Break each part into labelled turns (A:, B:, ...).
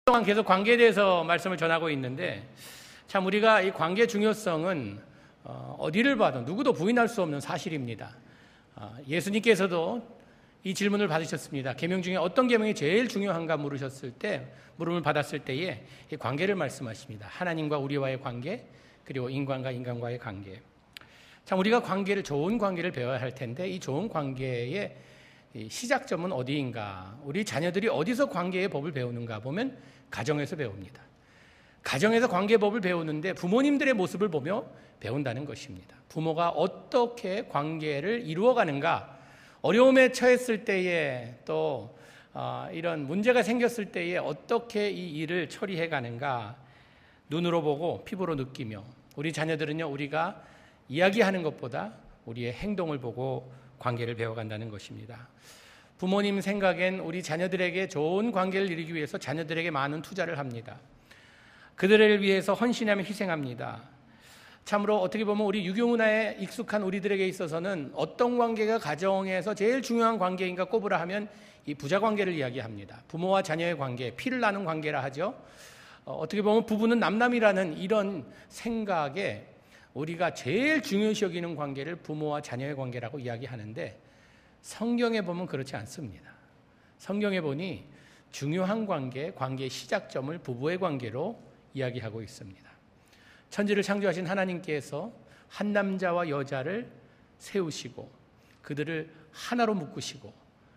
A: 그동안 계속 관계에 대해서 말씀을 전하고 있는데, 참 우리가 이 관계의 중요성은 어디를 봐도 누구도 부인할 수 없는 사실입니다. 예수님께서도 이 질문을 받으셨습니다. 계명 중에 어떤 계명이 제일 중요한가 물음을 받았을 때에 이 관계를 말씀하십니다. 하나님과 우리와의 관계, 그리고 인간과 인간과의 관계. 참 우리가 좋은 관계를 배워야 할 텐데, 이 좋은 관계의 시작점은 어디인가? 우리 자녀들이 어디서 관계의 법을 배우는가 보면 가정에서 배웁니다. 가정에서 관계의 법을 배우는데 부모님들의 모습을 보며 배운다는 것입니다. 부모가 어떻게 관계를 이루어가는가, 어려움에 처했을 때에 또 이런 문제가 생겼을 때에 어떻게 이 일을 처리해 가는가, 눈으로 보고 피부로 느끼며, 우리 자녀들은요, 우리가 이야기하는 것보다 우리의 행동을 보고 관계를 배워간다는 것입니다. 부모님 생각엔 우리 자녀들에게 좋은 관계를 이루기 위해서 자녀들에게 많은 투자를 합니다. 그들을 위해서 헌신하며 희생합니다. 참으로 어떻게 보면 우리 유교 문화에 익숙한 우리들에게 있어서는 어떤 관계가 가정에서 제일 중요한 관계인가 꼽으라 하면 이 부자 관계를 이야기합니다. 부모와 자녀의 관계, 피를 나눈 관계라 하죠. 어떻게 보면 부부는 남남이라는 이런 생각에 우리가 제일 중요시 여기는 관계를 부모와 자녀의 관계라고 이야기하는데, 성경에 보면 그렇지 않습니다. 성경에 보니 중요한 관계의 시작점을 부부의 관계로 이야기하고 있습니다. 천지를 창조하신 하나님께서 한 남자와 여자를 세우시고 그들을 하나로 묶으시고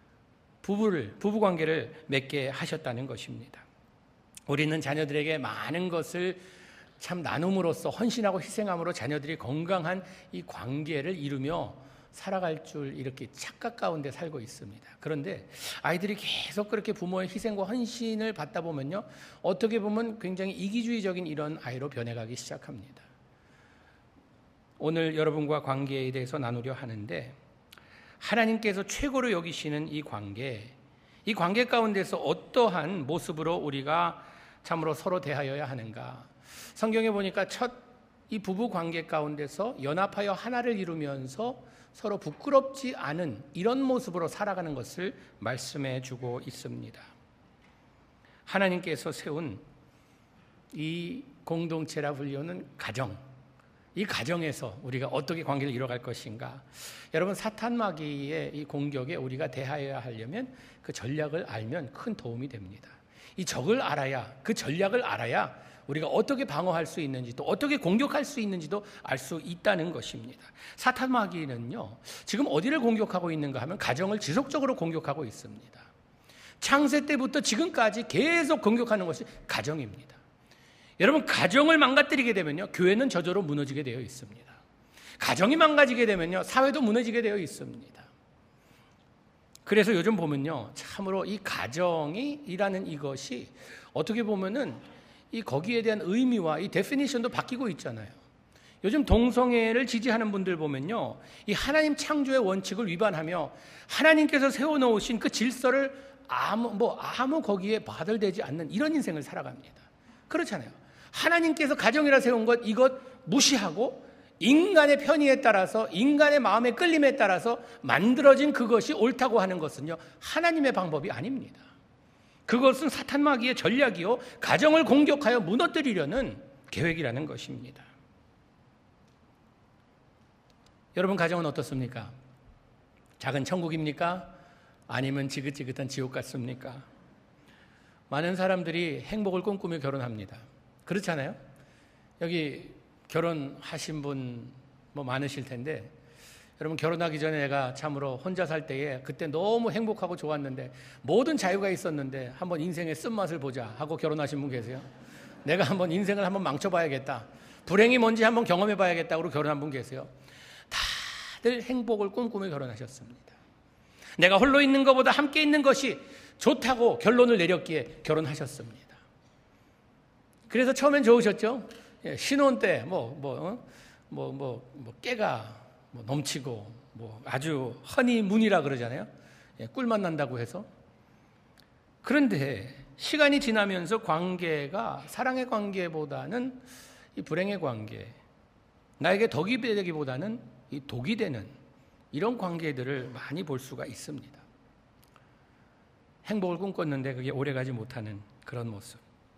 A: 부부관계를 맺게 하셨다는 것입니다. 우리는 자녀들에게 많은 것을 참 나눔으로써, 헌신하고 희생함으로 자녀들이 건강한 이 관계를 이루며 살아갈 줄 이렇게 착각 가운데 살고 있습니다. 그런데 아이들이 계속 그렇게 부모의 희생과 헌신을 받다 보면요, 어떻게 보면 굉장히 이기주의적인 이런 아이로 변해가기 시작합니다. 오늘 여러분과 관계에 대해서 나누려 하는데, 하나님께서 최고로 여기시는 이 관계 가운데서 어떠한 모습으로 우리가 참으로 서로 대하여야 하는가. 성경에 보니까 이 부부 관계 가운데서 연합하여 하나를 이루면서 서로 부끄럽지 않은 이런 모습으로 살아가는 것을 말씀해 주고 있습니다. 하나님께서 세운 이 공동체라 불리는 가정, 이 가정에서 우리가 어떻게 관계를 이뤄갈 것인가. 여러분, 사탄 마귀의 이 공격에 우리가 대하여야 하려면 그 전략을 알면 큰 도움이 됩니다. 이 적을 알아야, 그 전략을 알아야 우리가 어떻게 방어할 수 있는지, 또 어떻게 공격할 수 있는지도 알 수 있다는 것입니다. 사탄 마귀는요, 지금 어디를 공격하고 있는가 하면 가정을 지속적으로 공격하고 있습니다. 창세 때부터 지금까지 계속 공격하는 것이 가정입니다. 여러분, 가정을 망가뜨리게 되면요, 교회는 저절로 무너지게 되어 있습니다. 가정이 망가지게 되면요, 사회도 무너지게 되어 있습니다. 그래서 요즘 보면요, 참으로 이 가정이라는 이것이 어떻게 보면은 이 거기에 대한 의미와 이 데피니션도 바뀌고 있잖아요. 요즘 동성애를 지지하는 분들 보면요, 이 하나님 창조의 원칙을 위반하며 하나님께서 세워놓으신 그 질서를 아무 거기에 바들대지 않는 이런 인생을 살아갑니다. 그렇잖아요. 하나님께서 가정이라 세운 것, 이것 무시하고 인간의 편의에 따라서, 인간의 마음의 끌림에 따라서 만들어진 그것이 옳다고 하는 것은요, 하나님의 방법이 아닙니다. 그것은 사탄 마귀의 전략이요, 가정을 공격하여 무너뜨리려는 계획이라는 것입니다. 여러분, 가정은 어떻습니까? 작은 천국입니까? 아니면 지긋지긋한 지옥 같습니까? 많은 사람들이 행복을 꿈꾸며 결혼합니다. 그렇잖아요? 여기 결혼하신 분 많으실 텐데, 여러분, 결혼하기 전에 내가 참으로 혼자 살 때에 그때 너무 행복하고 좋았는데, 모든 자유가 있었는데 한번 인생의 쓴맛을 보자 하고 결혼하신 분 계세요? 내가 한번 인생을 한번 망쳐봐야겠다, 불행이 뭔지 한번 경험해봐야겠다고 결혼한 분 계세요? 다들 행복을 꿈꾸며 결혼하셨습니다. 내가 홀로 있는 것보다 함께 있는 것이 좋다고 결론을 내렸기에 결혼하셨습니다. 그래서 처음엔 좋으셨죠? 신혼 때 깨가 넘치고 아주 허니문이라 그러잖아요. 꿀맛 난다고 해서. 그런데 시간이 지나면서 관계가 사랑의 관계보다는 이 불행의 관계, 나에게 덕이 되기보다는 이 독이 되는 이런 관계들을 많이 볼 수가 있습니다. 행복을 꿈꿨는데 그게 오래가지 못하는 그런 모습.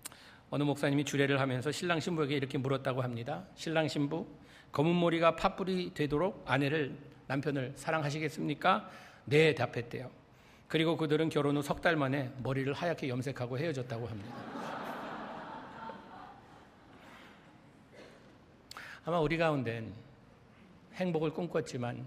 A: 어느 목사님이 주례를 하면서 신랑 신부에게 이렇게 물었다고 합니다. 신랑 신부, 검은 머리가 팥불이 되도록 남편을 사랑하시겠습니까? 네, 답했대요. 그리고 그들은 결혼 후 3달 만에 머리를 하얗게 염색하고 헤어졌다고 합니다. 아마 우리 가운데는 행복을 꿈꿨지만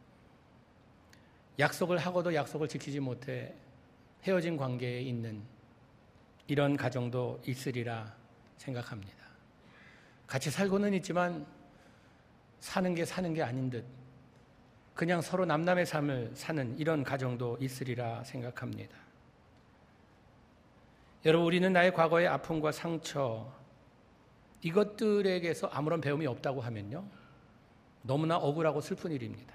A: 약속을 하고도 약속을 지키지 못해 헤어진 관계에 있는 이런 가정도 있으리라 생각합니다. 같이 살고는 있지만 사는 게 아닌 듯 그냥 서로 남남의 삶을 사는 이런 가정도 있으리라 생각합니다. 여러분, 우리는 나의 과거의 아픔과 상처 이것들에게서 아무런 배움이 없다고 하면요, 너무나 억울하고 슬픈 일입니다.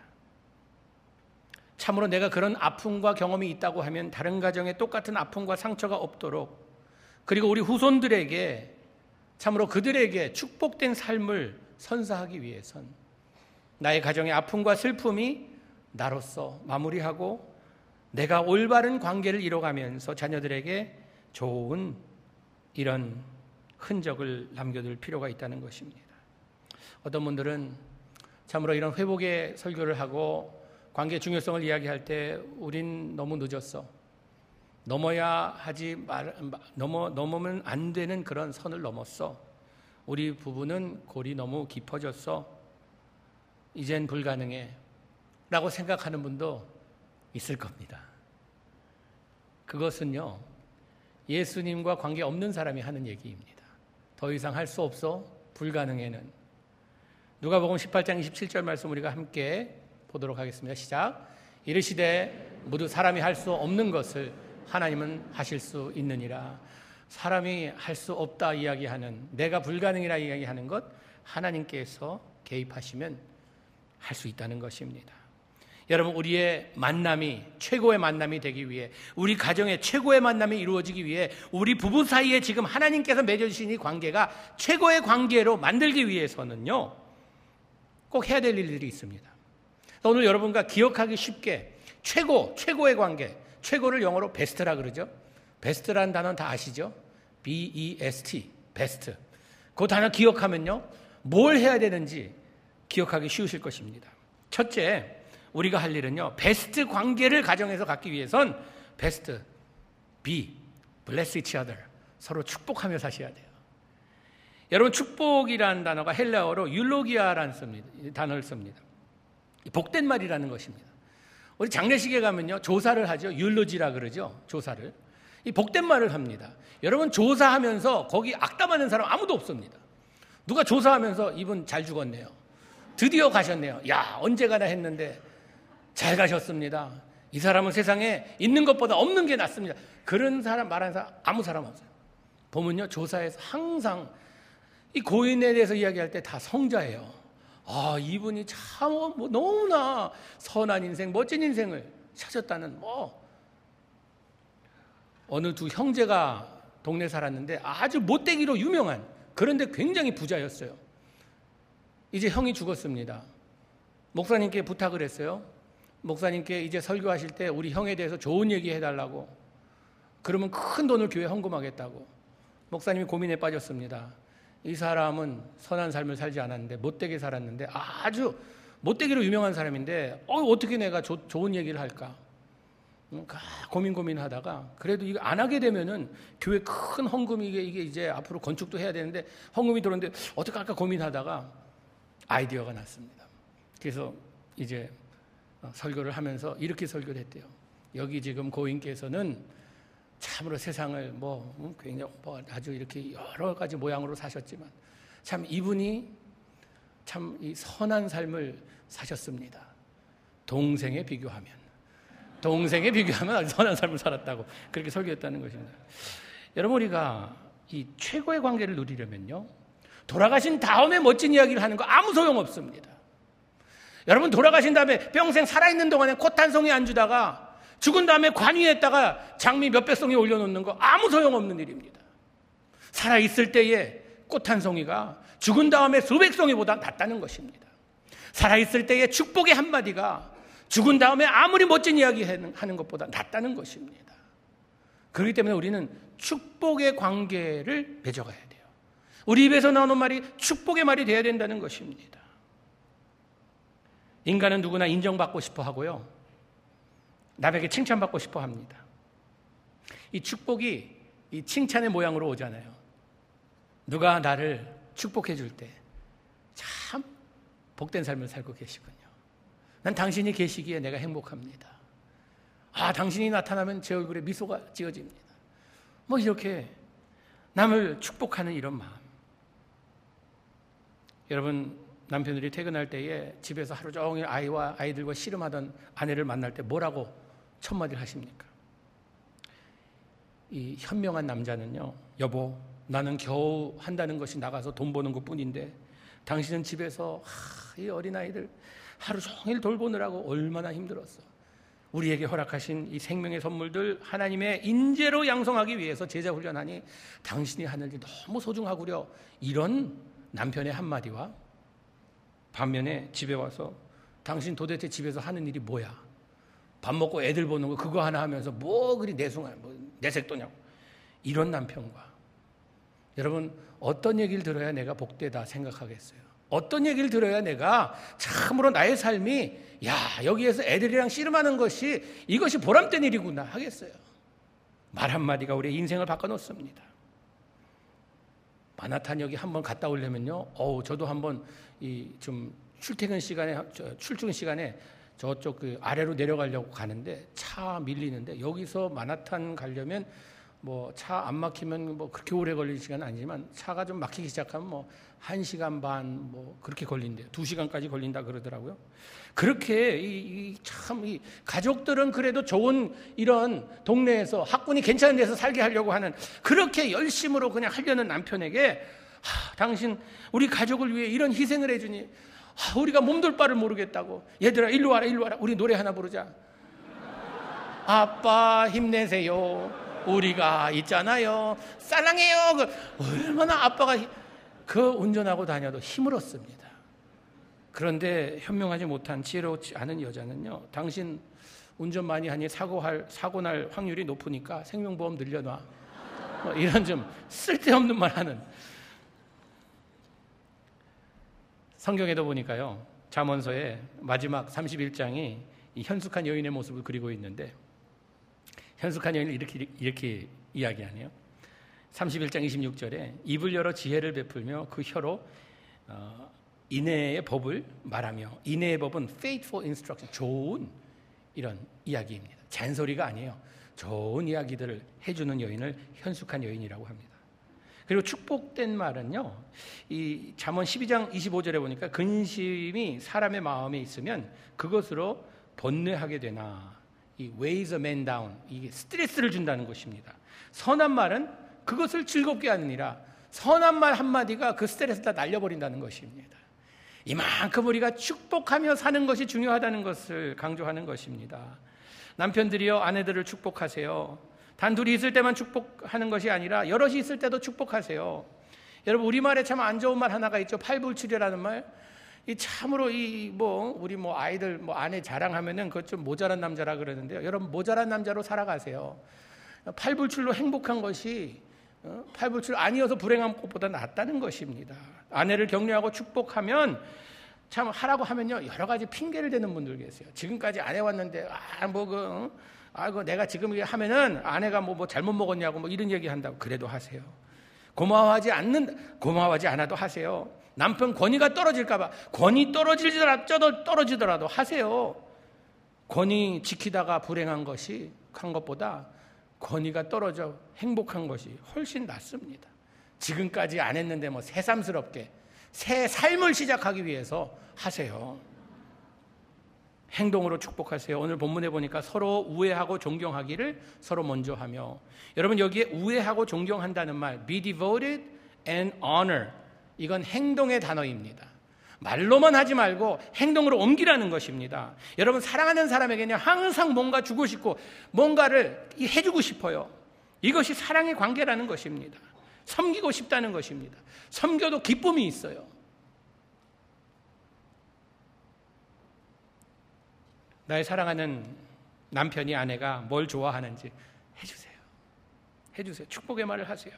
A: 참으로 내가 그런 아픔과 경험이 있다고 하면 다른 가정에 똑같은 아픔과 상처가 없도록, 그리고 우리 후손들에게 참으로 그들에게 축복된 삶을 선사하기 위해선 나의 가정의 아픔과 슬픔이 나로서 마무리하고 내가 올바른 관계를 이뤄가면서 자녀들에게 좋은 이런 흔적을 남겨둘 필요가 있다는 것입니다. 어떤 분들은 참으로 이런 회복의 설교를 하고 관계의 중요성을 이야기할 때 우린 너무 늦었어, 넘으면 안 되는 그런 선을 넘었어, 우리 부부는 골이 너무 깊어졌어, 이젠 불가능해 라고 생각하는 분도 있을 겁니다. 그것은요, 예수님과 관계없는 사람이 하는 얘기입니다. 더 이상 할 수 없어, 불가능해는. 누가복음 18장 27절 말씀 우리가 함께 보도록 하겠습니다. 시작. 이르시되 모두 사람이 할 수 없는 것을 하나님은 하실 수 있느니라. 사람이 할 수 없다 이야기하는, 내가 불가능이라 이야기하는 것, 하나님께서 개입하시면 할 수 있다는 것입니다. 여러분, 우리의 만남이 최고의 만남이 되기 위해, 우리 가정의 최고의 만남이 이루어지기 위해, 우리 부부 사이에 지금 하나님께서 맺어주신 이 관계가 최고의 관계로 만들기 위해서는요, 꼭 해야 될 일들이 있습니다. 오늘 여러분과 기억하기 쉽게 최고의 관계, 최고를 영어로 베스트라 그러죠. 베스트라는 단어는 다 아시죠? B-E-S-T, 베스트. 그 단어 기억하면요, 뭘 해야 되는지 기억하기 쉬우실 것입니다. 첫째, 우리가 할 일은요, 베스트 관계를 가정에서 갖기 위해선 베스트, bless each other, 서로 축복하며 사셔야 돼요. 여러분, 축복이라는 단어가 헬라어로 율로기아라는 단어를 씁니다. 복된 말이라는 것입니다. 우리 장례식에 가면요, 조사를 하죠. 율로지라 그러죠. 조사를. 이 복된 말을 합니다. 여러분, 조사하면서 거기 악담하는 사람 아무도 없습니다. 누가 조사하면서 이분 잘 죽었네요, 드디어 가셨네요, 야 언제 가나 했는데 잘 가셨습니다, 이 사람은 세상에 있는 것보다 없는 게 낫습니다, 그런 사람 말하는 사람 아무 사람 없어요. 보면요, 조사에서 항상 이 고인에 대해서 이야기할 때 다 성자예요. 아, 이분이 참 너무나 선한 인생, 멋진 인생을 사셨다는, 어느 두 형제가 동네 살았는데 아주 못되기로 유명한, 그런데 굉장히 부자였어요. 이제 형이 죽었습니다. 목사님께 부탁을 했어요. 목사님께 이제 설교하실 때 우리 형에 대해서 좋은 얘기 해달라고. 그러면 큰 돈을 교회에 헌금하겠다고. 목사님이 고민에 빠졌습니다. 이 사람은 선한 삶을 살지 않았는데 못되게 살았는데 아주 못되기로 유명한 사람인데 어떻게 내가 좋은 얘기를 할까 고민하다가 그래도 이거 안 하게 되면은 교회 큰 헌금이 이게 이제 앞으로 건축도 해야 되는데 헌금이 들어오는데 어떻게 할까 고민하다가 아이디어가 났습니다. 그래서 이제 설교를 하면서 이렇게 설교를 했대요. 여기 지금 고인께서는 참으로 세상을 굉장히 아주 이렇게 여러 가지 모양으로 사셨지만 참 이분이 참 이 선한 삶을 사셨습니다. 동생에 비교하면 아주 선한 삶을 살았다고 그렇게 설교했다는 것입니다. 여러분, 우리가 이 최고의 관계를 누리려면요, 돌아가신 다음에 멋진 이야기를 하는 거 아무 소용없습니다. 여러분, 돌아가신 다음에 평생 살아있는 동안에 꽃 한 송이 안 주다가 죽은 다음에 관위에다가 장미 몇백 송이 올려놓는 거 아무 소용없는 일입니다. 살아있을 때에 꽃 한 송이가 죽은 다음에 수백 송이보다 낫다는 것입니다. 살아있을 때의 축복의 한마디가 죽은 다음에 아무리 멋진 이야기 하는 것보다 낫다는 것입니다. 그렇기 때문에 우리는 축복의 관계를 맺어가야 돼요. 우리 입에서 나오는 말이 축복의 말이 되어야 된다는 것입니다. 인간은 누구나 인정받고 싶어 하고요, 남에게 칭찬받고 싶어 합니다. 이 축복이 이 칭찬의 모양으로 오잖아요. 누가 나를 축복해 줄 때 참 복된 삶을 살고 계시군요. 난 당신이 계시기에 내가 행복합니다. 당신이 나타나면 제 얼굴에 미소가 지어집니다. 뭐 이렇게 남을 축복하는 이런 마음. 여러분, 남편들이 퇴근할 때에 집에서 하루 종일 아이들과 씨름하던 아내를 만날 때 뭐라고 첫 마디를 하십니까? 이 현명한 남자는요, 여보, 나는 겨우 한다는 것이 나가서 돈 버는 것 뿐인데 당신은 집에서 이 어린아이들 하루 종일 돌보느라고 얼마나 힘들었어. 우리에게 허락하신 이 생명의 선물들 하나님의 인재로 양성하기 위해서 제자 훈련하니 당신이 하는 일 너무 소중하구려. 이런 남편의 한마디와 반면에 집에 와서 당신 도대체 집에서 하는 일이 뭐야? 밥 먹고 애들 보는 거 그거 하나 하면서 뭐 그리 내색도냐고. 이런 남편과 여러분, 어떤 얘기를 들어야 내가 복되다 생각하겠어요? 어떤 얘기를 들어야 내가 참으로 나의 삶이 여기에서 애들이랑 씨름하는 것이 이것이 보람된 일이구나 하겠어요? 말 한마디가 우리의 인생을 바꿔놓습니다. 마나탄역이 한번 갔다 오려면요, 저도 한번 좀 출퇴근 시간에 저쪽 그 아래로 내려가려고 가는데 차 밀리는데, 여기서 마나탄 가려면 뭐 차 안 막히면 뭐 그렇게 오래 걸릴 시간은 아니지만 차가 좀 막히기 시작하면 뭐 1시간 반 뭐 그렇게 걸린대요. 2시간까지 걸린다 그러더라고요. 그렇게 참 가족들은 그래도 좋은 이런 동네에서 학군이 괜찮은 데서 살게 하려고 하는, 그렇게 열심으로 그냥 하려는 남편에게 당신 우리 가족을 위해 이런 희생을 해주니 우리가 몸둘 바를 모르겠다고. 얘들아 일로 와라 우리 노래 하나 부르자. 아빠 힘내세요. 우리가 있잖아요. 사랑해요. 얼마나 아빠가 그 운전하고 다녀도 힘을 얻습니다. 그런데 현명하지 못한 지혜롭지 않은 여자는요, 당신 운전 많이 하니 사고 날 확률이 높으니까 생명보험 늘려놔. 이런 좀 쓸데없는 말 하는. 성경에도 보니까요, 잠언서의 마지막 31장이 이 현숙한 여인의 모습을 그리고 있는데, 현숙한 여인을 이렇게 이야기하네요. 31장 26절에 입을 열어 지혜를 베풀며 그 혀로 인애의 법을 말하며, 인애의 법은 faithful instruction, 좋은 이런 이야기입니다. 잔소리가 아니에요. 좋은 이야기들을 해주는 여인을 현숙한 여인이라고 합니다. 그리고 축복된 말은요, 이 잠언 12장 25절에 보니까 근심이 사람의 마음에 있으면 그것으로 번뇌하게 되나, 이 weighs a man down, 이게 스트레스를 준다는 것입니다. 선한 말은 그것을 즐겁게 하느니라. 선한 말 한마디가 그 스트레스 다 날려버린다는 것입니다. 이만큼 우리가 축복하며 사는 것이 중요하다는 것을 강조하는 것입니다. 남편들이여 아내들을 축복하세요. 단둘이 있을 때만 축복하는 것이 아니라 여럿이 있을 때도 축복하세요. 여러분, 우리말에 참 안 좋은 말 하나가 있죠. 팔불출이라는 말. 이 참으로 우리 아이들 아내 자랑하면은 그것 좀 모자란 남자라 그러는데요. 여러분, 모자란 남자로 살아가세요. 팔불출로 행복한 것이 팔불출 아니어서 불행한 것보다 낫다는 것입니다. 아내를 격려하고 축복하면, 참 하라고 하면요, 여러 가지 핑계를 대는 분들 계세요. 지금까지 안 해왔는데 내가 지금 이게 하면은 아내가 뭐 잘못 먹었냐고 이런 얘기 한다고. 그래도 하세요. 고마워하지 않아도 하세요. 남편 권위가 떨어질까봐, 권위 떨어지더라도 하세요. 권위 지키다가 불행한 것보다 권위가 떨어져 행복한 것이 훨씬 낫습니다. 지금까지 안 했는데 새삼스럽게 새 삶을 시작하기 위해서 하세요. 행동으로 축복하세요. 오늘 본문에 보니까 서로 우애하고 존경하기를 서로 먼저 하며, 여러분, 여기에 우애하고 존경한다는 말, be devoted and honor, 이건 행동의 단어입니다. 말로만 하지 말고 행동으로 옮기라는 것입니다. 여러분, 사랑하는 사람에게는 항상 뭔가 주고 싶고 뭔가를 해주고 싶어요. 이것이 사랑의 관계라는 것입니다. 섬기고 싶다는 것입니다. 섬겨도 기쁨이 있어요. 나의 사랑하는 남편이, 아내가 뭘 좋아하는지 해주세요. 해주세요. 축복의 말을 하세요.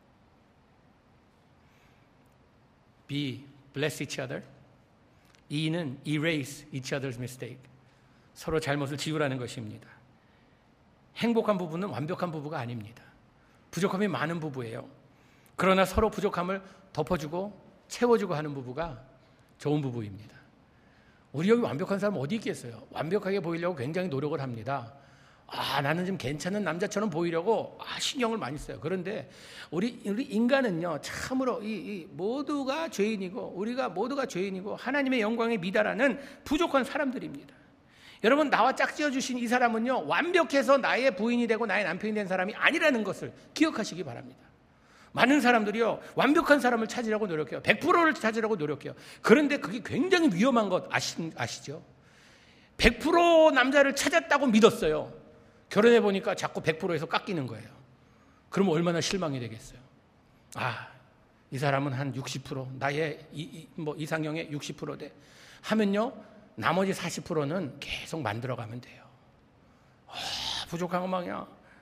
A: B. Bless each other. E는 erase each other's mistake. 서로 잘못을 지우라는 것입니다. 행복한 부부는 완벽한 부부가 아닙니다. 부족함이 많은 부부예요. 그러나 서로 부족함을 덮어주고 채워주고 하는 부부가 좋은 부부입니다. 우리 여기 완벽한 사람 어디 있겠어요? 완벽하게 보이려고 굉장히 노력을 합니다. 나는 좀 괜찮은 남자처럼 보이려고 신경을 많이 써요. 그런데 우리 인간은요, 참으로 이 모두가 죄인이고, 우리가 모두가 죄인이고 하나님의 영광에 미달하는 부족한 사람들입니다. 여러분, 나와 짝지어 주신 이 사람은요, 완벽해서 나의 부인이 되고 나의 남편이 된 사람이 아니라는 것을 기억하시기 바랍니다. 많은 사람들이요, 완벽한 사람을 찾으려고 노력해요. 100%를 찾으려고 노력해요. 그런데 그게 굉장히 위험한 것 아시죠? 100% 남자를 찾았다고 믿었어요. 결혼해 보니까 자꾸 100%에서 깎이는 거예요. 그럼 얼마나 실망이 되겠어요? 이 사람은 한 60%, 나의 이상형의 60%대 하면요, 나머지 40%는 계속 만들어가면 돼요. 부족한 것만이야.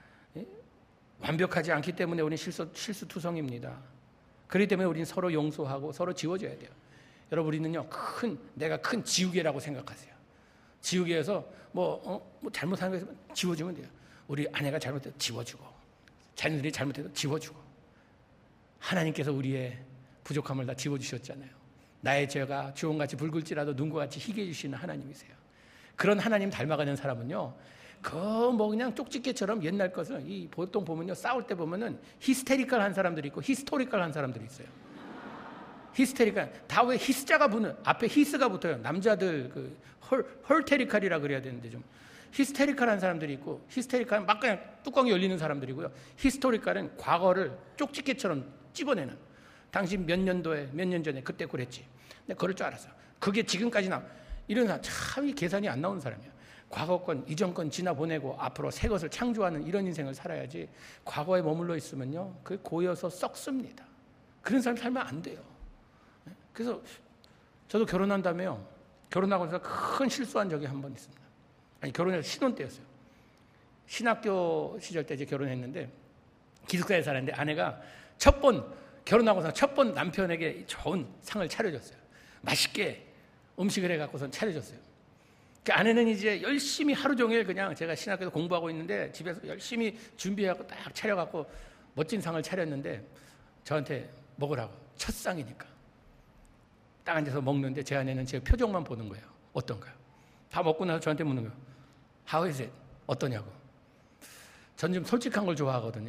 A: 완벽하지 않기 때문에 우리는 실수투성입니다. 그렇기 때문에 우리는 서로 용서하고 서로 지워줘야 돼요. 여러분, 우리는요, 내가 큰 지우개라고 생각하세요. 지우개에서 잘못한 거 있으면 지워주면 돼요. 우리 아내가 잘못해도 지워주고, 자녀들이 잘못해도 지워주고. 하나님께서 우리의 부족함을 다 지워주셨잖아요. 나의 죄가 주홍같이 붉을지라도 눈과 같이 희게 해주시는 하나님이세요. 그런 하나님 닮아가는 사람은요, 그냥 쪽집게처럼 옛날 것을 보통 보면요, 싸울 때 보면은 히스테리컬한 사람들이 있고 히스토리컬한 사람들이 있어요. 히스테리컬, 다 왜 히스자가 붙는, 앞에 히스가 붙어요. 남자들 헐테리컬이라 그래야 되는데, 좀 히스테리컬한 사람들이 있고, 히스테리컬은 막 그냥 뚜껑이 열리는 사람들이고요. 히스토리컬은 과거를 쪽집게처럼 찝어내는. 당신 몇 년도에 몇 년 전에 그때 그랬지. 근데 그럴 줄 알았어. 그게 지금까지 이런 사람 참 계산이 안 나오는 사람이야. 과거 건, 이전 건 지나보내고 앞으로 새 것을 창조하는 이런 인생을 살아야지, 과거에 머물러 있으면요, 그게 고여서 썩습니다. 그런 사람 살면 안 돼요. 그래서 저도 결혼한 다음에요, 결혼하고 나서 큰 실수한 적이 한 번 있습니다. 결혼해서 신혼 때였어요. 신학교 시절 때 이제 결혼했는데, 기숙사에 살았는데 아내가 결혼하고서 첫 번 남편에게 좋은 상을 차려줬어요. 맛있게 음식을 해갖고선 차려줬어요. 그 아내는 이제 열심히 하루 종일 그냥, 제가 신학교에서 공부하고 있는데 집에서 열심히 준비해갖고 딱 차려갖고 멋진 상을 차렸는데 저한테 먹으라고, 첫 상이니까. 딱 앉아서 먹는데 제 아내는 제 표정만 보는 거예요. 어떤가요? 다 먹고 나서 저한테 묻는 거예요. How is it? 어떠냐고. 전 좀 솔직한 걸 좋아하거든요.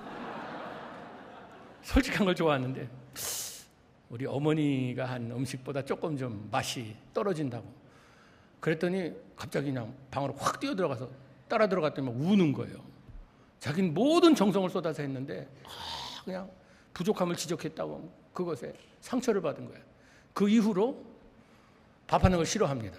A: 솔직한 걸 좋아하는데 우리 어머니가 한 음식보다 조금 좀 맛이 떨어진다고. 그랬더니 갑자기 그냥 방으로 확 뛰어들어가서 따라 들어갔더니 막 우는 거예요. 자기는 모든 정성을 쏟아서 했는데 그냥 부족함을 지적했다고 그것에 상처를 받은 거예요. 그 이후로 밥하는 걸 싫어합니다.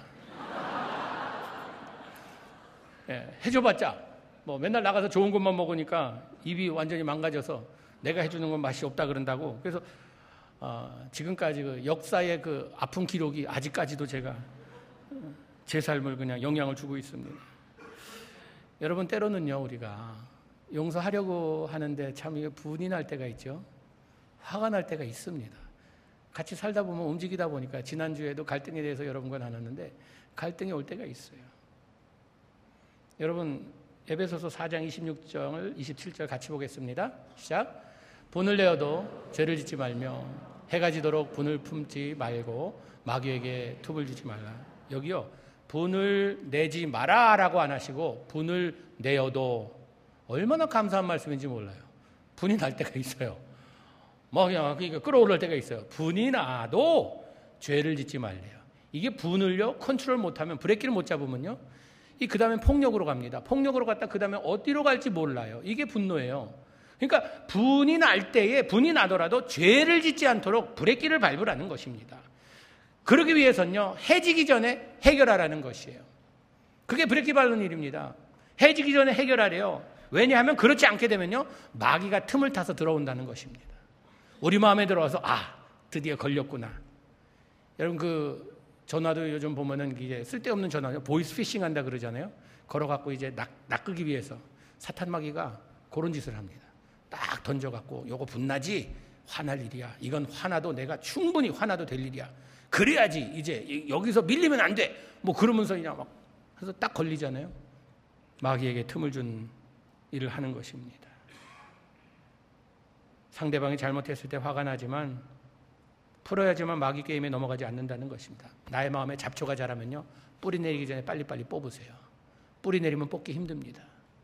A: 해줘봤자 맨날 나가서 좋은 것만 먹으니까 입이 완전히 망가져서 내가 해주는 건 맛이 없다 그런다고. 그래서 지금까지 그 역사의 그 아픈 기록이 아직까지도 제가 제 삶을 그냥 영향을 주고 있습니다. 여러분, 때로는요, 우리가 용서하려고 하는데 참 이게 분이 날 때가 있죠. 화가 날 때가 있습니다. 같이 살다 보면, 움직이다 보니까, 지난주에도 갈등에 대해서 여러분과 나눴는데 갈등이 올 때가 있어요. 여러분, 에베소서 4장 26절 27절 같이 보겠습니다. 시작. 분을 내어도 죄를 짓지 말며 해가 지도록 분을 품지 말고 마귀에게 툭을 주지 말라. 여기요, 분을 내지 마라라고 안 하시고 분을 내어도, 얼마나 감사한 말씀인지 몰라요. 분이 날 때가 있어요. 그냥 끌어오를 때가 있어요. 분이 나도 죄를 짓지 말래요. 이게 분을요, 컨트롤 못하면, 브레이크를 못 잡으면요, 그 다음에 폭력으로 갑니다. 폭력으로 갔다 그 다음에 어디로 갈지 몰라요. 이게 분노예요. 그러니까 분이 날 때에, 분이 나더라도 죄를 짓지 않도록 브레이크를 밟으라는 것입니다. 그러기 위해서는요, 해지기 전에 해결하라는 것이에요. 그게 브레이크 밟는 일입니다. 해지기 전에 해결하래요. 왜냐하면 그렇지 않게 되면요, 마귀가 틈을 타서 들어온다는 것입니다. 우리 마음에 들어와서 드디어 걸렸구나. 여러분, 전화도 요즘 보면은 이제 쓸데없는 전화요, 보이스 피싱 한다 그러잖아요. 걸어갖고 이제 낚기 위해서 사탄 마귀가 그런 짓을 합니다. 딱 던져갖고 요거 분나지? 화날 일이야. 이건 화나도 내가 충분히 화나도 될 일이야. 그래야지 이제 여기서 밀리면 안 돼. 뭐 그러면서 그냥 막 해서 딱 걸리잖아요. 마귀에게 틈을 준 일을 하는 것입니다. 상대방이 잘못했을 때 화가 나지만 풀어야지만 마귀 게임에 넘어가지 않는다는 것입니다. 나의 마음에 잡초가 자라면요, 뿌리 내리기 전에 빨리빨리 뽑으세요. 뿌리 내리면 뽑기 힘듭니다.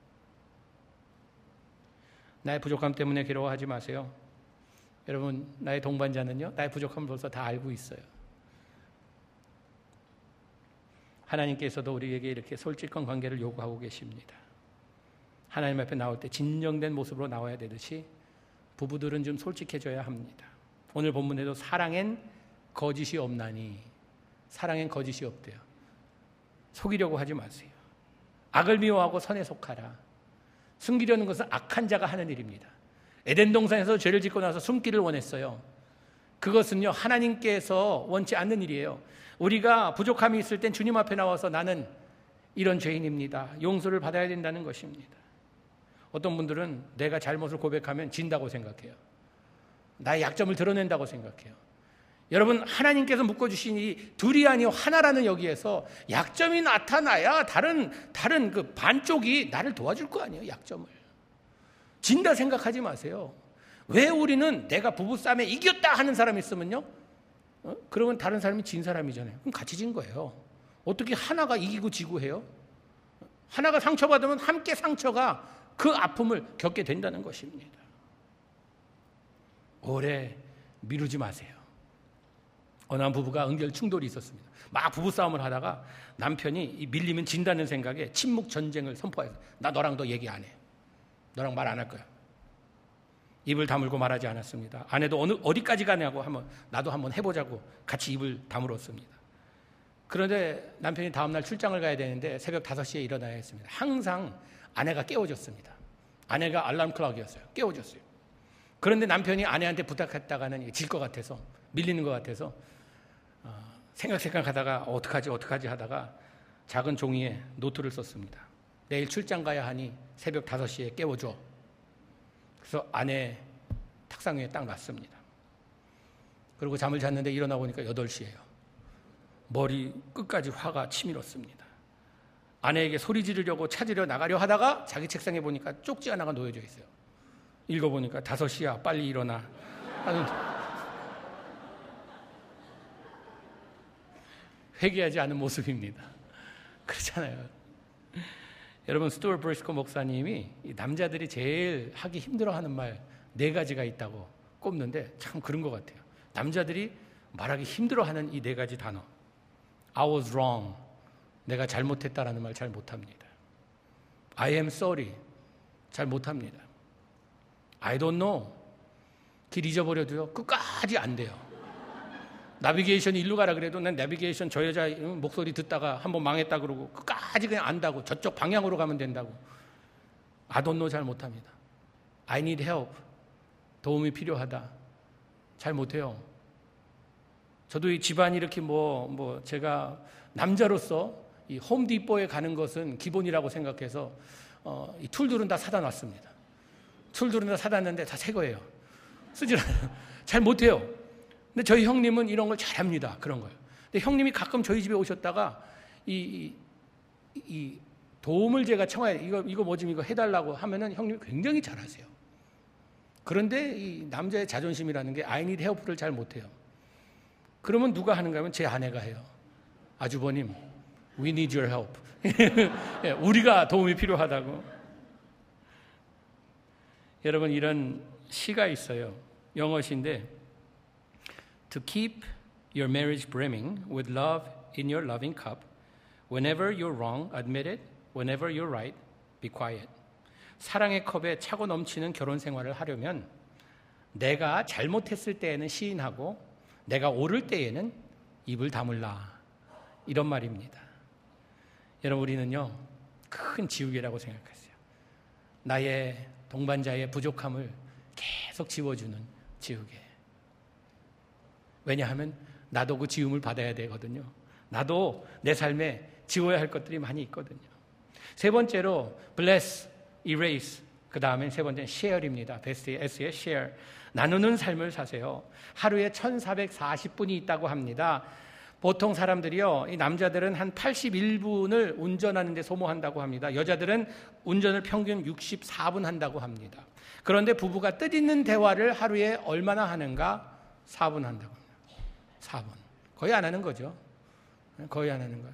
A: 나의 부족함 때문에 괴로워하지 마세요. 여러분, 나의 동반자는요, 나의 부족함을 벌써 다 알고 있어요. 하나님께서도 우리에게 이렇게 솔직한 관계를 요구하고 계십니다. 하나님 앞에 나올 때 진정된 모습으로 나와야 되듯이 부부들은 좀 솔직해져야 합니다. 오늘 본문에도 사랑엔 거짓이 없나니, 사랑엔 거짓이 없대요. 속이려고 하지 마세요. 악을 미워하고 선에 속하라. 숨기려는 것은 악한 자가 하는 일입니다. 에덴 동산에서 죄를 짓고 나서 숨기를 원했어요. 그것은요, 하나님께서 원치 않는 일이에요. 우리가 부족함이 있을 땐 주님 앞에 나와서 나는 이런 죄인입니다, 용서를 받아야 된다는 것입니다. 어떤 분들은 내가 잘못을 고백하면 진다고 생각해요. 나의 약점을 드러낸다고 생각해요. 여러분, 하나님께서 묶어주신 이 둘이 아니요 하나라는 여기에서 약점이 나타나야 다른 그 반쪽이 나를 도와줄 거 아니에요. 약점을 진다 생각하지 마세요. 왜 우리는 내가 부부싸움에 이겼다 하는 사람이 있으면요, 그러면 다른 사람이 진 사람이잖아요. 그럼 같이 진 거예요. 어떻게 하나가 이기고 지고 해요? 하나가 상처받으면 함께 상처가 그 아픔을 겪게 된다는 것입니다. 오래 미루지 마세요. 어느 한 부부가 은결 충돌이 있었습니다. 막 부부싸움을 하다가 남편이 밀리면 진다는 생각에 침묵 전쟁을 선포해서 나 너랑 더 얘기 안 해. 너랑 말 안 할 거야. 입을 다물고 말하지 않았습니다. 아내도 어디까지 가냐고 하면 나도 한번 해보자고 같이 입을 다물었습니다. 그런데 남편이 다음날 출장을 가야 되는데 새벽 5시에 일어나야 했습니다. 항상 아내가 깨워줬습니다. 아내가 알람 클락이었어요. 깨워줬어요. 그런데 남편이 아내한테 부탁했다가는 질 것 같아서, 밀리는 것 같아서 생각하다가 어떡하지 하다가 작은 종이에 노트를 썼습니다. 내일 출장 가야 하니 새벽 5시에 깨워줘. 그래서 아내 탁상 위에 딱 놨습니다. 그리고 잠을 잤는데 일어나 보니까 8시예요. 머리 끝까지 화가 치밀었습니다. 아내에게 소리 지르려고 찾으려 나가려 하다가 자기 책상에 보니까 쪽지 하나가 놓여져 있어요. 읽어보니까 5시야 빨리 일어나 하는, 회개하지 않은 모습입니다. 그렇잖아요. 여러분, 스튜어트 브리스코 목사님이 남자들이 제일 하기 힘들어하는 말 4가지가 있다고 꼽는데 참 그런 것 같아요. 남자들이 말하기 힘들어하는 이 4가지 단어. I was wrong. 내가 잘못했다라는 말 잘 못합니다. I am sorry. 잘 못합니다. I don't know. 길 잊어버려도요, 끝까지 안 돼요. 내비게이션이 일로 가라 그래도 난 내비게이션 저 여자 목소리 듣다가 한번 망했다 그러고 끝까지 그냥 안다고, 저쪽 방향으로 가면 된다고. I don't know 잘 못합니다. I need help. 도움이 필요하다. 잘 못해요. 저도 이 집안 이렇게 제가 남자로서 이 홈디포에 가는 것은 기본이라고 생각해서 이 툴들은 다 사다 놨습니다. 툴들은 다 사다 놨는데 다 새 거예요. 쓰질 않아요. 잘 못해요. 근데 저희 형님은 이런 걸 잘합니다. 그런 걸. 근데 형님이 가끔 저희 집에 오셨다가 이 도움을 제가 청해, 이거 뭐 좀 이거 해달라고 하면은 형님이 굉장히 잘하세요. 그런데 이 남자의 자존심이라는 게 I need help를 잘 못해요. 그러면 누가 하는가 하면 제 아내가 해요. 아주버님, we need your help. 우리가 도움이 필요하다고. 여러분, 이런 시가 있어요. 영어 시인데 To keep your marriage brimming with love in your loving cup, whenever you're wrong, admit it. Whenever you're right, be quiet. 사랑의 컵에 차고 넘치는 결혼 생활을 하려면 내가 잘못했을 때에는 시인하고 내가 옳을 때에는 입을 다물라. 이런 말입니다. 여러분, 우리는요, 큰 지우개라고 생각했어요. 나의 동반자의 부족함을 계속 지워주는 지우개. 왜냐하면 나도 그 지움을 받아야 되거든요. 나도 내 삶에 지워야 할 것들이 많이 있거든요. 세 번째로 bless, erase, 그 다음엔 세 번째는 share입니다. 베스트의 S의 share. 나누는 삶을 사세요. 하루에 1440분이 있다고 합니다. 보통 사람들이요, 이 남자들은 한 81분을 운전하는 데 소모한다고 합니다. 여자들은 운전을 평균 64분 한다고 합니다. 그런데 부부가 뜻있는 대화를 하루에 얼마나 하는가? 4분 한다고 합니다. 4분. 거의 안 하는 거죠. 거의 안 하는 거예요.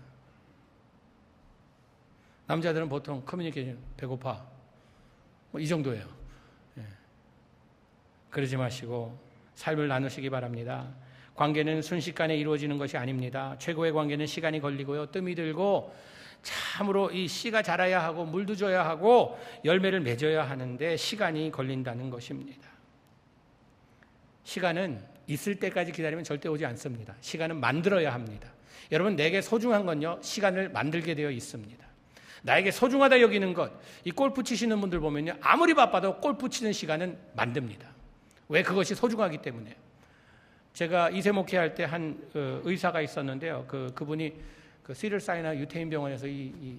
A: 남자들은 보통 커뮤니케이션, 배고파, 뭐 이 정도예요. 그러지 마시고 삶을 나누시기 바랍니다. 관계는 순식간에 이루어지는 것이 아닙니다. 최고의 관계는 시간이 걸리고요, 뜸이 들고 참으로 이 씨가 자라야 하고 물도 줘야 하고 열매를 맺어야 하는데 시간이 걸린다는 것입니다. 시간은 있을 때까지 기다리면 절대 오지 않습니다. 시간은 만들어야 합니다. 여러분, 내게 소중한 건요, 시간을 만들게 되어 있습니다. 나에게 소중하다 여기는 것, 이 골프 치시는 분들 보면요, 아무리 바빠도 골프 치는 시간은 만듭니다. 왜? 그것이 소중하기 때문에요. 제가 이세 목회할 때 한 의사가 있었는데요, 그분이 시들사이나 유태인 병원에서 이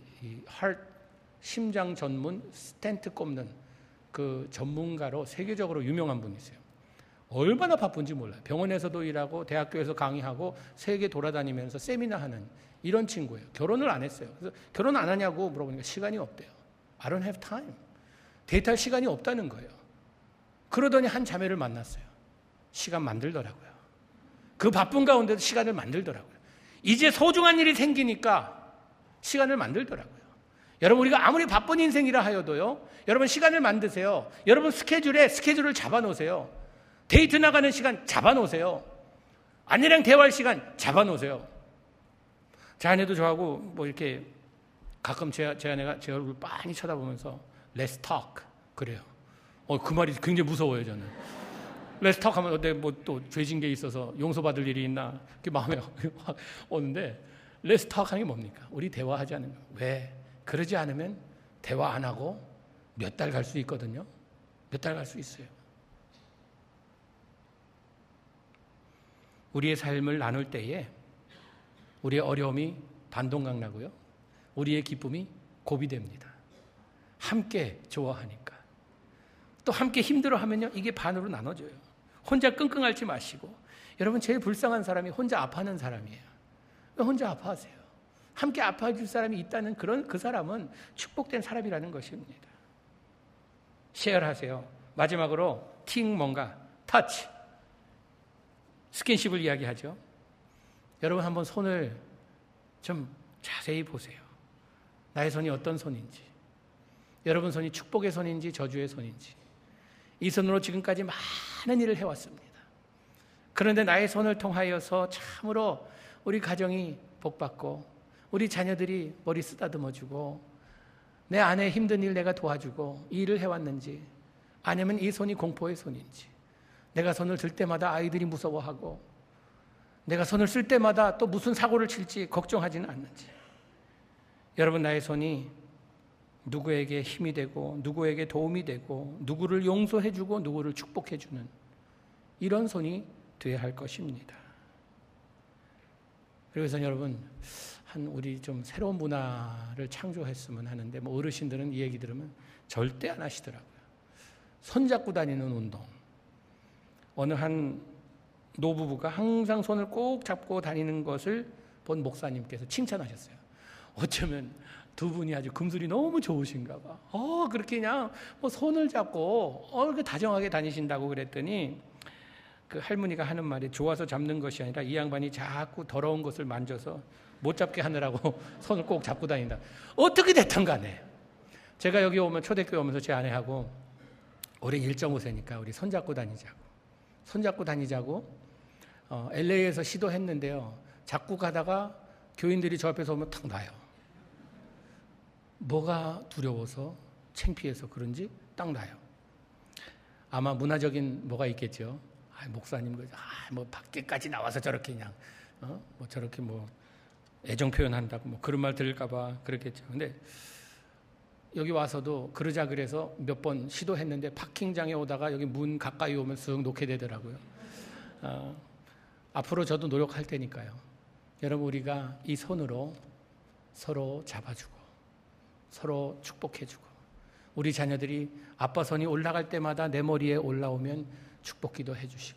A: 심장 전문 스텐트 꼽는 그 전문가로 세계적으로 유명한 분이세요. 얼마나 바쁜지 몰라요. 병원에서도 일하고 대학교에서 강의하고 세계 돌아다니면서 세미나 하는 이런 친구예요. 결혼을 안 했어요. 그래서 결혼 안 하냐고 물어보니까 시간이 없대요. I don't have time. 데이트할 시간이 없다는 거예요. 그러더니 한 자매를 만났어요. 시간 만들더라고요. 그 바쁜 가운데도 시간을 만들더라고요. 이제 소중한 일이 생기니까 시간을 만들더라고요. 여러분, 우리가 아무리 바쁜 인생이라 하여도요, 여러분 시간을 만드세요. 여러분 스케줄을 잡아놓으세요. 데이트 나가는 시간 잡아놓으세요. 아내랑 대화할 시간 잡아놓으세요. 제 아내도 저하고 뭐 이렇게 가끔 제 아내가 제 얼굴 빤히 쳐다보면서 Let's talk 그래요. 그 말이 굉장히 무서워요, 저는. Let's talk 하면 내 뭐 또 죄진 게 있어서 용서받을 일이 있나 그 마음에 확 오는데, Let's talk 하는 게 뭡니까? 우리 대화하지 않는 거예요. 왜? 그러지 않으면 대화 안 하고 몇 달 갈 수 있거든요. 몇 달 갈 수 있어요. 우리의 삶을 나눌 때에 우리의 어려움이 반동강 나고요, 우리의 기쁨이 고비됩니다. 함께 좋아하니까. 또 함께 힘들어하면요, 이게 반으로 나눠져요. 혼자 끙끙 앓지 마시고. 여러분, 제일 불쌍한 사람이 혼자 아파하는 사람이에요. 왜 혼자 아파하세요? 함께 아파해 줄 사람이 있다는 그 사람은 축복된 사람이라는 것입니다. 쉐어하세요. 마지막으로 뭔가 터치, 스킨십을 이야기하죠. 여러분, 한번 손을 좀 자세히 보세요. 나의 손이 어떤 손인지, 여러분 손이 축복의 손인지 저주의 손인지. 이 손으로 지금까지 많은 일을 해왔습니다. 그런데 나의 손을 통하여서 참으로 우리 가정이 복받고, 우리 자녀들이 머리 쓰다듬어주고, 내 아내의 힘든 일 내가 도와주고 이 일을 해왔는지, 아니면 이 손이 공포의 손인지, 내가 손을 들 때마다 아이들이 무서워하고 내가 손을 쓸 때마다 또 무슨 사고를 칠지 걱정하지는 않는지. 여러분, 나의 손이 누구에게 힘이 되고 누구에게 도움이 되고 누구를 용서해주고 누구를 축복해주는 이런 손이 되어야 할 것입니다. 그래서 여러분, 우리 좀 새로운 문화를 창조했으면 하는데, 뭐 어르신들은 이 얘기 들으면 절대 안 하시더라고요. 손잡고 다니는 운동. 어느 한 노부부가 항상 손을 꼭 잡고 다니는 것을 본 목사님께서 칭찬하셨어요. 어쩌면 두 분이 아주 금술이 너무 좋으신가 봐. 그렇게 그냥 뭐 손을 잡고 그렇게 다정하게 다니신다고 그랬더니, 그 할머니가 하는 말이 좋아서 잡는 것이 아니라 이 양반이 자꾸 더러운 것을 만져서 못 잡게 하느라고 손을 꼭 잡고 다닌다. 어떻게 됐든 간에 제가 여기 오면, 초대교회 오면서 제 아내하고 올해 1.5세니까 우리 손잡고 다니자고 LA에서 시도했는데요, 자꾸 가다가 교인들이 저 앞에서 오면 탁 놔요. 뭐가 두려워서 창피해서 그런지 딱 놔요. 아마 문화적인 뭐가 있겠죠. 목사님 뭐 밖에까지 나와서 저렇게 그냥 뭐 저렇게 뭐 애정 표현한다고 뭐 그런 말 들을까 봐 그렇겠죠. 근데 여기 와서도 그러자 그래서 몇 번 시도했는데 파킹장에 오다가 여기 문 가까이 오면 쓱 놓게 되더라고요. 앞으로 저도 노력할 테니까요. 여러분, 우리가 이 손으로 서로 잡아주고 서로 축복해주고 우리 자녀들이 아빠 손이 올라갈 때마다 내 머리에 올라오면 축복기도 해주시고,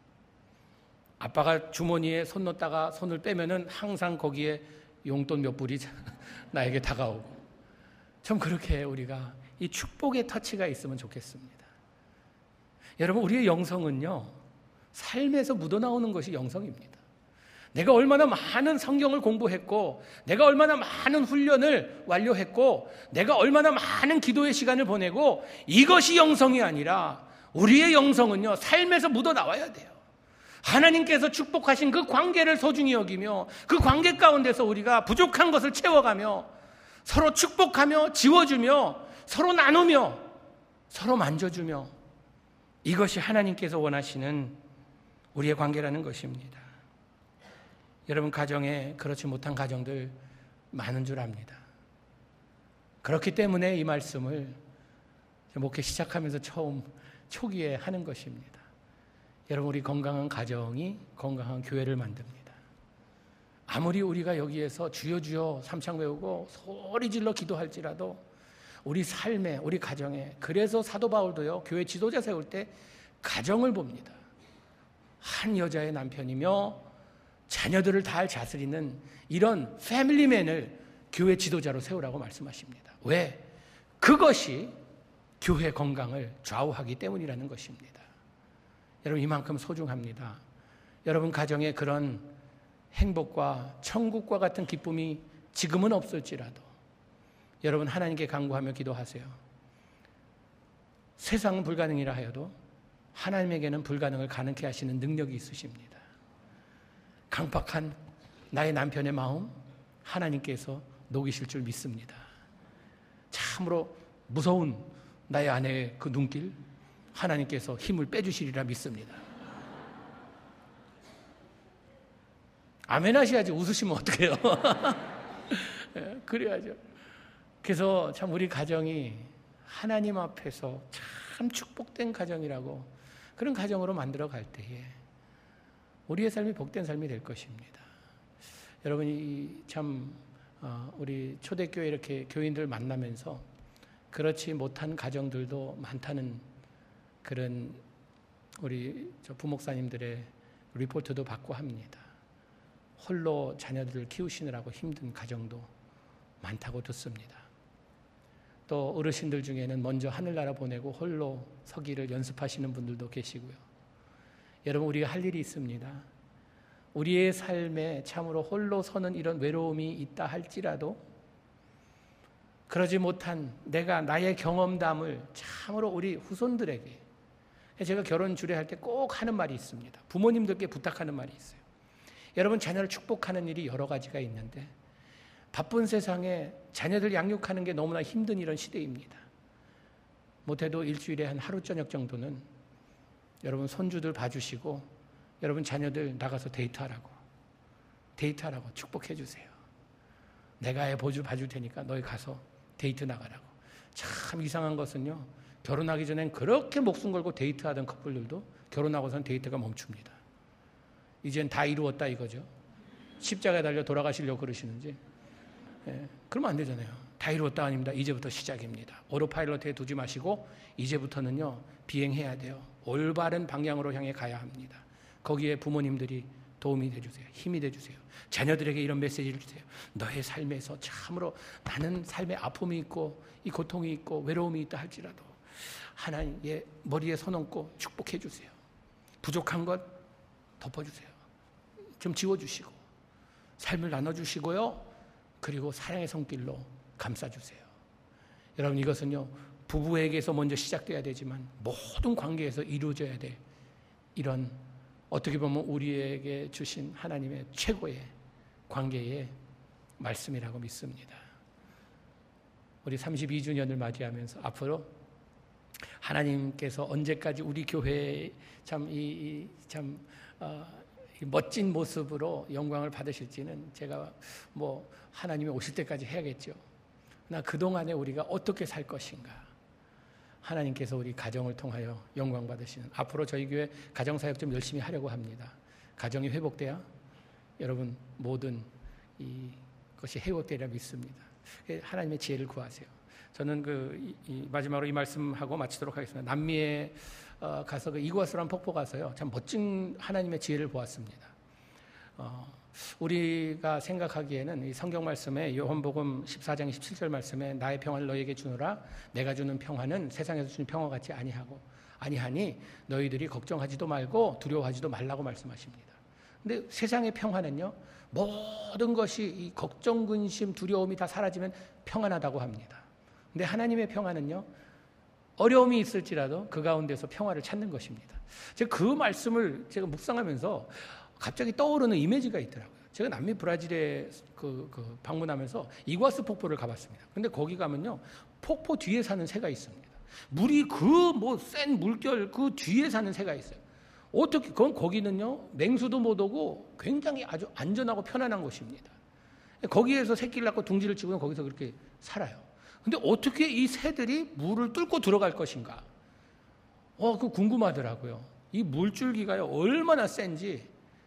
A: 아빠가 주머니에 손 넣다가 손을 빼면은 항상 거기에 용돈 몇 불이 나에게 다가오고, 좀 그렇게 우리가 이 축복의 터치가 있으면 좋겠습니다. 여러분, 우리의 영성은요, 삶에서 묻어나오는 것이 영성입니다. 내가 얼마나 많은 성경을 공부했고, 내가 얼마나 많은 훈련을 완료했고, 내가 얼마나 많은 기도의 시간을 보내고, 이것이 영성이 아니라 우리의 영성은요, 삶에서 묻어나와야 돼요. 하나님께서 축복하신 그 관계를 소중히 여기며, 그 관계 가운데서 우리가 부족한 것을 채워가며, 서로 축복하며 지워주며, 서로 나누며, 서로 만져주며, 이것이 하나님께서 원하시는 우리의 관계라는 것입니다. 여러분, 가정에 그렇지 못한 가정들 많은 줄 압니다. 그렇기 때문에 이 말씀을 목회 시작하면서 처음 초기에 하는 것입니다. 여러분, 우리 건강한 가정이 건강한 교회를 만듭니다. 아무리 우리가 여기에서 주여 주여 삼창 외우고 소리 질러 기도할지라도 우리 삶에, 우리 가정에, 그래서 사도 바울도요, 교회 지도자 세울 때 가정을 봅니다. 한 여자의 남편이며 자녀들을 다 다스리는 이런 패밀리맨을 교회 지도자로 세우라고 말씀하십니다. 왜? 그것이 교회 건강을 좌우하기 때문이라는 것입니다. 여러분, 이만큼 소중합니다. 여러분 가정에 그런 행복과 천국과 같은 기쁨이 지금은 없을지라도 여러분 하나님께 간구하며 기도하세요. 세상은 불가능이라 하여도 하나님에게는 불가능을 가능케 하시는 능력이 있으십니다. 강팍한 나의 남편의 마음 하나님께서 녹이실 줄 믿습니다. 참으로 무서운 나의 아내의 그 눈길 하나님께서 힘을 빼주시리라 믿습니다. 아멘 하셔야지. 웃으시면 어떡해요. 그래야죠. 그래서 참 우리 가정이 하나님 앞에서 참 축복된 가정이라고, 그런 가정으로 만들어 갈 때에 우리의 삶이 복된 삶이 될 것입니다. 여러분이 참 우리 초대교회 이렇게 교인들 만나면서 그렇지 못한 가정들도 많다는 그런 우리 부목사님들의 리포트도 받고 합니다. 홀로 자녀들을 키우시느라고 힘든 가정도 많다고 듣습니다. 또 어르신들 중에는 먼저 하늘나라 보내고 홀로 서기를 연습하시는 분들도 계시고요. 여러분, 우리가 할 일이 있습니다. 우리의 삶에 참으로 홀로 서는 이런 외로움이 있다 할지라도 그러지 못한 나의 경험담을 참으로 우리 후손들에게, 제가 결혼 주례할 때 꼭 하는 말이 있습니다. 부모님들께 부탁하는 말이 있어요. 여러분, 자녀를 축복하는 일이 여러 가지가 있는데 바쁜 세상에 자녀들 양육하는 게 너무나 힘든 이런 시대입니다. 못해도 일주일에 한 하루 저녁 정도는 여러분 손주들 봐주시고 여러분 자녀들 나가서 데이트하라고 축복해 주세요. 내가 애 봐줄 테니까 너희 가서 데이트 나가라고. 참 이상한 것은요, 결혼하기 전엔 그렇게 목숨 걸고 데이트하던 커플들도 결혼하고선 데이트가 멈춥니다. 이젠 다 이루었다 이거죠. 십자가에 달려 돌아가시려고 그러시는지. 그러면 안 되잖아요. 다 이루었다 아닙니다. 이제부터 시작입니다. 오토파일럿에 두지 마시고 이제부터는요, 비행해야 돼요. 올바른 방향으로 향해 가야 합니다. 거기에 부모님들이 도움이 돼주세요. 힘이 돼주세요. 자녀들에게 이런 메시지를 주세요. 너의 삶에서 참으로 나는 삶에 아픔이 있고 이 고통이 있고 외로움이 있다 할지라도 하나님의 머리에 손 얹고 축복해 주세요. 부족한 것 덮어주세요. 좀 지워주시고 삶을 나눠주시고요. 그리고 사랑의 손길로 감싸주세요. 여러분, 이것은요, 부부에게서 먼저 시작돼야 되지만 모든 관계에서 이루어져야 될 이런, 어떻게 보면 우리에게 주신 하나님의 최고의 관계의 말씀이라고 믿습니다. 우리 32주년을 맞이하면서 앞으로 하나님께서 언제까지 우리 교회에 이 멋진 모습으로 영광을 받으실지는 제가 하나님이 오실 때까지 해야겠죠. 나 그동안에 우리가 어떻게 살 것인가. 하나님께서 우리 가정을 통하여 영광 받으시는, 앞으로 저희 교회 가정사역 좀 열심히 하려고 합니다. 가정이 회복돼야 여러분 모든 이것이 회복되리라 믿습니다. 하나님의 지혜를 구하세요. 저는 마지막으로 이 말씀하고 마치도록 하겠습니다. 남미에 가서 이구아수라는 폭포 가서요, 참 멋진 하나님의 지혜를 보았습니다. 우리가 생각하기에는 이 성경 말씀에 요한복음 14장 17절 말씀에 나의 평화를 너희에게 주노라, 내가 주는 평화는 세상에서 주는 평화 같지 아니하니 너희들이 걱정하지도 말고 두려워하지도 말라고 말씀하십니다. 근데 세상의 평화는요, 모든 것이 이 걱정, 근심, 두려움이 다 사라지면 평안하다고 합니다. 근데 하나님의 평화는요, 어려움이 있을지라도 그 가운데서 평화를 찾는 것입니다. 제가 그 말씀을 제가 묵상하면서 갑자기 떠오르는 이미지가 있더라고요. 제가 남미 브라질에 방문하면서 이구아수 폭포를 가봤습니다. 근데 거기 가면요, 폭포 뒤에 사는 새가 있습니다. 물이 센 물결 그 뒤에 사는 새가 있어요. 어떻게, 거기는요, 맹수도 못 오고 굉장히 아주 안전하고 편안한 곳입니다. 거기에서 새끼를 낳고 둥지를 치고는 거기서 그렇게 살아요. 근데 어떻게 이 새들이 물을 뚫고 들어갈 것인가? 그거 궁금하더라고요. 이 물줄기가요, 얼마나 센지,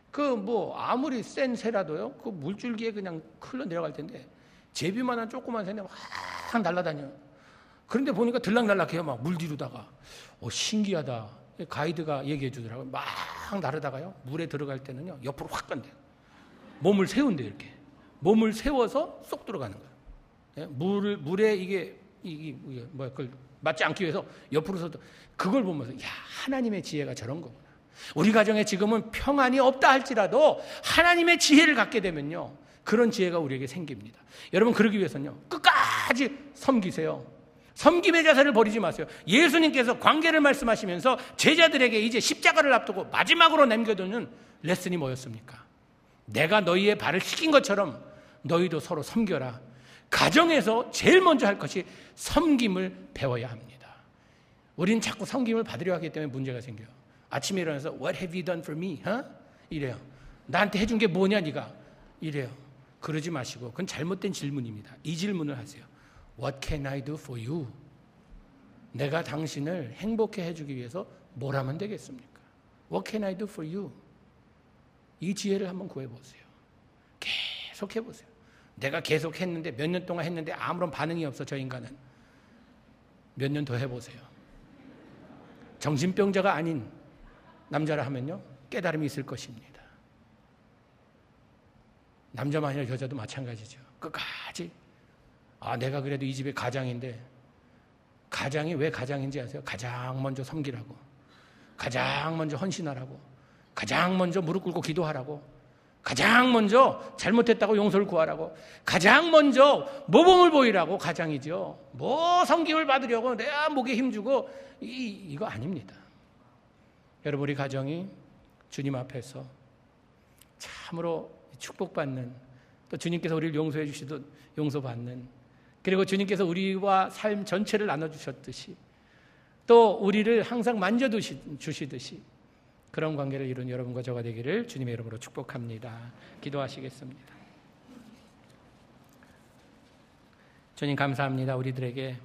A: 아무리 센 새라도요, 그 물줄기에 그냥 흘러 내려갈 텐데, 제비만한 조그만 새는 막 날아다녀요. 그런데 보니까 들락날락해요. 막 물 뒤로다가. 신기하다. 가이드가 얘기해 주더라고요. 막 날아다가요, 물에 들어갈 때는요, 옆으로 확 간대요. 몸을 세운대요, 이렇게. 몸을 세워서 쏙 들어가는 거예요. 예? 물에 그걸 맞지 않기 위해서 옆으로 서도, 그걸 보면서, 하나님의 지혜가 저런 거구나. 우리 가정에 지금은 평안이 없다 할지라도 하나님의 지혜를 갖게 되면요, 그런 지혜가 우리에게 생깁니다. 여러분, 그러기 위해서는요, 끝까지 섬기세요. 섬김의 자세를 버리지 마세요. 예수님께서 관계를 말씀하시면서 제자들에게 이제 십자가를 앞두고 마지막으로 남겨두는 레슨이 뭐였습니까? 내가 너희의 발을 씻긴 것처럼 너희도 서로 섬겨라. 가정에서 제일 먼저 할 것이 섬김을 배워야 합니다. 우리는 자꾸 섬김을 받으려 하기 때문에 문제가 생겨요. 아침에 일어나서 What have you done for me? 이래요. 나한테 해준 게 뭐냐 네가? 이래요. 그러지 마시고, 그건 잘못된 질문입니다. 이 질문을 하세요. What can I do for you? 내가 당신을 행복해 해주기 위해서 뭘 하면 되겠습니까? What can I do for you? 이 지혜를 한번 구해보세요. 계속 해보세요. 내가 계속 했는데, 몇 년 동안 했는데 아무런 반응이 없어, 저 인간은. 몇 년 더 해보세요. 정신병자가 아닌 남자라 하면요, 깨달음이 있을 것입니다. 남자만 아니라 여자도 마찬가지죠. 끝까지. 내가 그래도 이 집의 가장인데, 가장이 왜 가장인지 아세요? 가장 먼저 섬기라고, 가장 먼저 헌신하라고, 가장 먼저 무릎 꿇고 기도하라고, 가장 먼저 잘못했다고 용서를 구하라고, 가장 먼저 모범을 보이라고 가장이죠. 섬김을 받으려고 내가 목에 힘주고, 이거 아닙니다. 여러분, 우리 가정이 주님 앞에서 참으로 축복받는, 또 주님께서 우리를 용서해 주시듯 용서받는, 그리고 주님께서 우리와 삶 전체를 나눠주셨듯이 또 우리를 항상 만져주시듯이 그런 관계를 이룬 여러분과 저가 되기를 주님의 이름으로 축복합니다. 기도하시겠습니다. 주님, 감사합니다. 우리들에게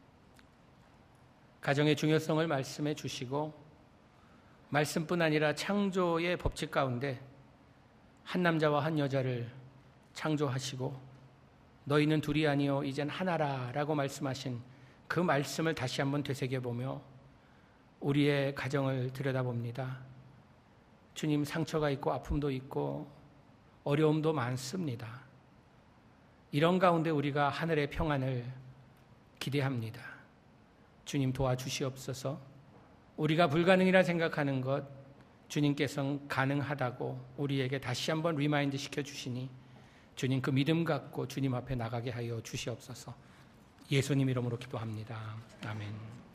A: 가정의 중요성을 말씀해 주시고, 말씀뿐 아니라 창조의 법칙 가운데 한 남자와 한 여자를 창조하시고, 너희는 둘이 아니요 이젠 하나라 라고 말씀하신 그 말씀을 다시 한번 되새겨보며 우리의 가정을 들여다봅니다. 주님, 상처가 있고 아픔도 있고 어려움도 많습니다. 이런 가운데 우리가 하늘의 평안을 기대합니다. 주님, 도와주시옵소서. 우리가 불가능이라 생각하는 것 주님께서는 가능하다고 우리에게 다시 한번 리마인드 시켜주시니 주님, 그 믿음 갖고 주님 앞에 나가게 하여 주시옵소서. 예수님 이름으로 기도합니다. 아멘.